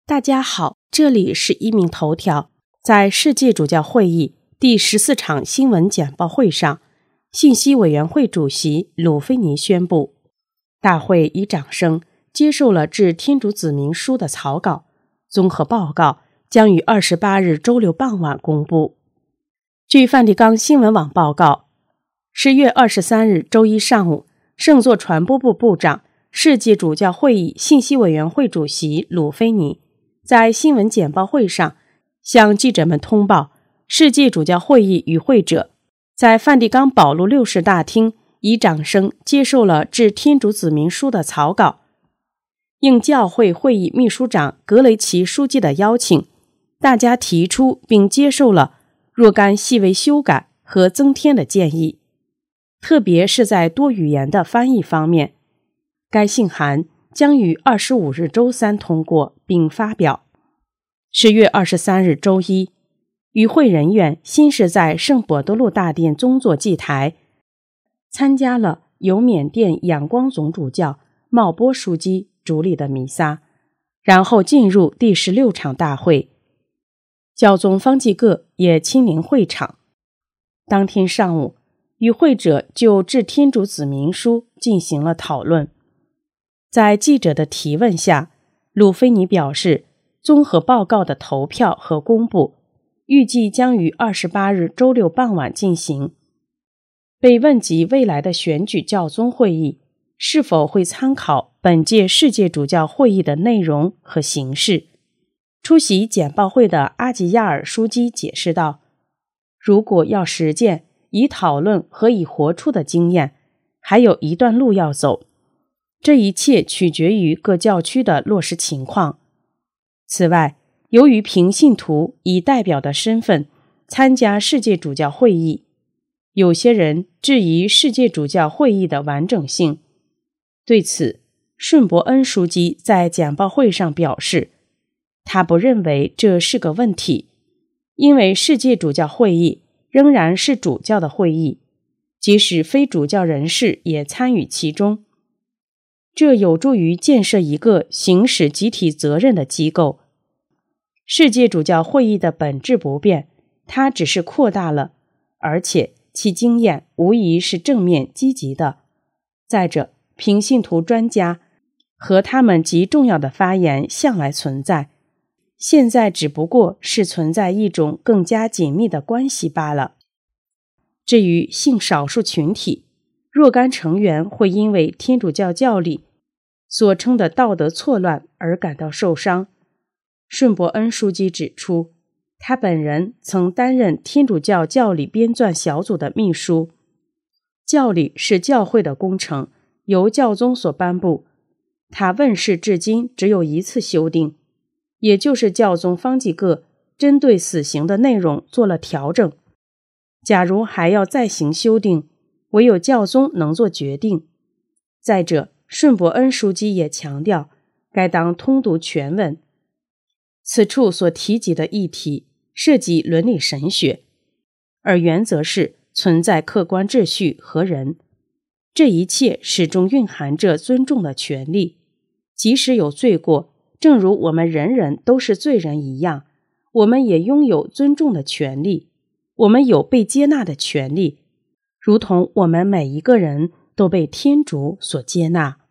大家好，这里是一鸣头条。在世界主教会议第14场新闻简报会上，信息委员会主席鲁菲尼宣布，大会以掌声接受了致天主子民书的草稿，综合报告将于28日周六傍晚公布。据梵蒂冈新闻网报告，10月23日周一上午，圣座传播部部长、世界主教会议信息委员会主席鲁菲尼在新闻简报会上向记者们通报，世界主教会议与会者在梵蒂冈保禄六世大厅以掌声接受了致天主子民书的草稿。应教会会议秘书长格雷奇书记的邀请，大家提出并接受了若干细微修改和增添的建议，特别是在多语言的翻译方面。该信函将于25日周三通过并发表。10月23日周一，与会人员先是在圣伯多禄大殿宗座祭台参加了由缅甸仰光总主教茂波枢机主理的弥撒，然后进入第16场大会。教宗方济各也亲临会场。当天上午，与会者就致天主子民书进行了讨论。在记者的提问下，鲁菲尼表示，综合报告的投票和公布预计将于28日周六傍晚进行。被问及未来的选举教宗会议是否会参考本届世界主教会议的内容和形式，出席简报会的阿吉亚尔枢机解释道，如果要实践以讨论和以活出的经验，还有一段路要走，这一切取决于各教区的落实情况。此外，由于平信徒以代表的身份参加世界主教会议，有些人质疑世界主教会议的完整性。对此，顺伯恩枢机在简报会上表示，他不认为这是个问题，因为世界主教会议仍然是主教的会议，即使非主教人士也参与其中。这有助于建设一个行使集体责任的机构。世界主教会议的本质不变，它只是扩大了，而且其经验无疑是正面积极的。再者，平信徒专家和他们极重要的发言向来存在，现在只不过是存在一种更加紧密的关系罢了。至于性少数群体，若干成员会因为天主教教理所称的道德错乱而感到受伤。顺伯恩枢机指出，他本人曾担任天主教教理编纂小组的秘书。教理是教会的工程，由教宗所颁布，它问世至今只有一次修订，也就是教宗方济各针对死刑的内容做了调整。假如还要再行修订，唯有教宗能做决定。再者，顺伯恩枢机也强调，该当通读全文。此处所提及的议题涉及伦理神学，而原则是存在客观秩序和人。这一切始终蕴含着尊重的权利，即使有罪过，正如我们人人都是罪人一样，我们也拥有尊重的权利，我们有被接纳的权利，如同我们每一个人都被天主所接纳。